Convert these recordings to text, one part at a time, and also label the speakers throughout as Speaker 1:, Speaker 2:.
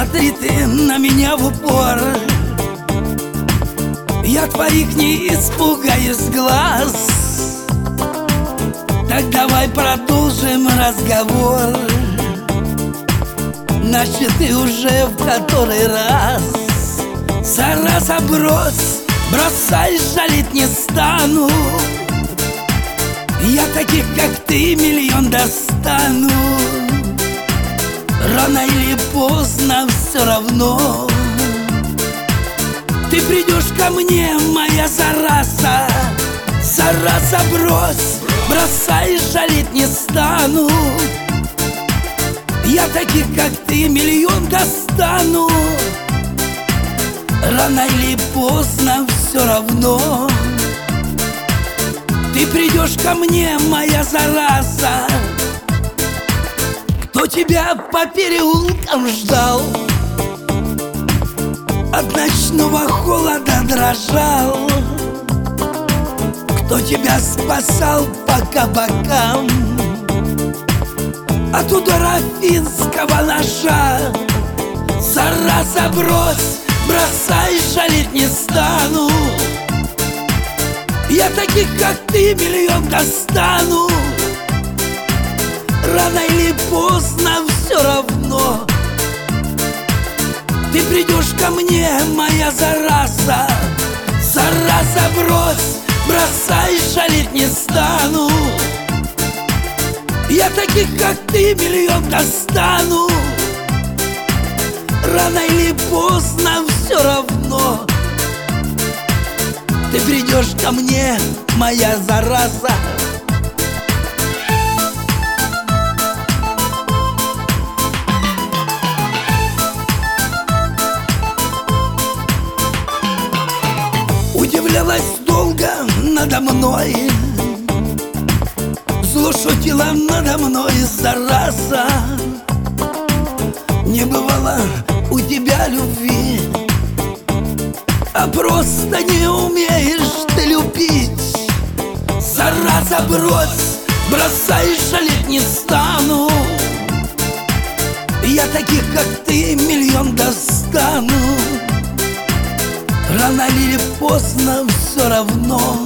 Speaker 1: Смотри ты на меня в упор, я твоих не испугаюсь глаз. Так давай продолжим разговор. Значит, ты уже в который раз. Зараза, бросай, жалеть не стану. Я таких, как ты, миллион достану. Рано или поздно все равно ты придешь ко мне, моя зараза. Зараза, бросай, жалеть не стану. Я таких, как ты, миллион достану. Рано или поздно все равно ты придешь ко мне, моя зараза. Кто тебя по переулкам ждал, от ночного холода дрожал, кто тебя спасал по кабакам от удара финского ножа. Зараза, бросай, жалеть не стану. Я таких, как ты, миллион достану. Рано или поздно все равно ты придешь ко мне, моя зараза. Зараза, бросай, жалеть не стану. Я таких, как ты, миллион достану. Рано или поздно все равно ты придешь ко мне, моя зараза. Удивлялась долго надо мной, зло шутила надо мной, зараза. Не бывало у тебя любви, а просто не умеешь ты любить. Зараза, бросай, жалеть не стану. Я таких, как ты, миллион достану. Рано или поздно все равно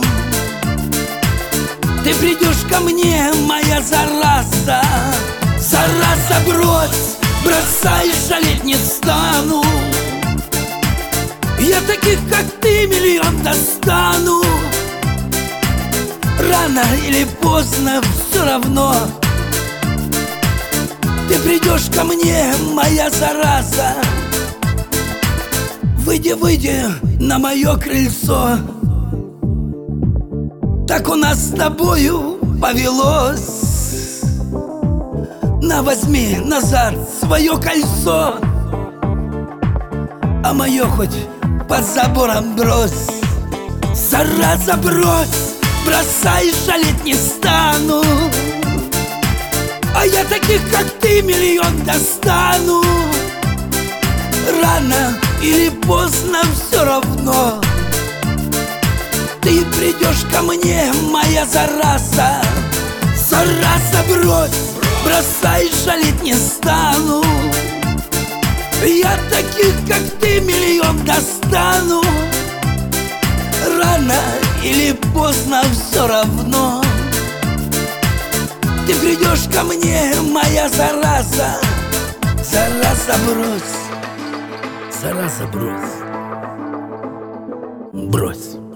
Speaker 1: ты придешь ко мне, моя зараза. Зараза, бросай, жалеть не стану. Я таких, как ты, миллион достану. Рано или поздно все равно ты придешь ко мне, моя зараза. Выйди на мое крыльцо, так у нас с тобою повелось. Возьми назад свое кольцо, а мое хоть под забором брось. Зараза, бросай, жалеть не стану. А я таких, как ты, миллион достану. Рано или поздно все равно ты придешь ко мне, моя зараза. Зараза, бросай, жалеть не стану. Я таких, как ты, миллион достану. Рано или поздно все равно ты придешь ко мне, моя зараза. Зараза, зараза, брось.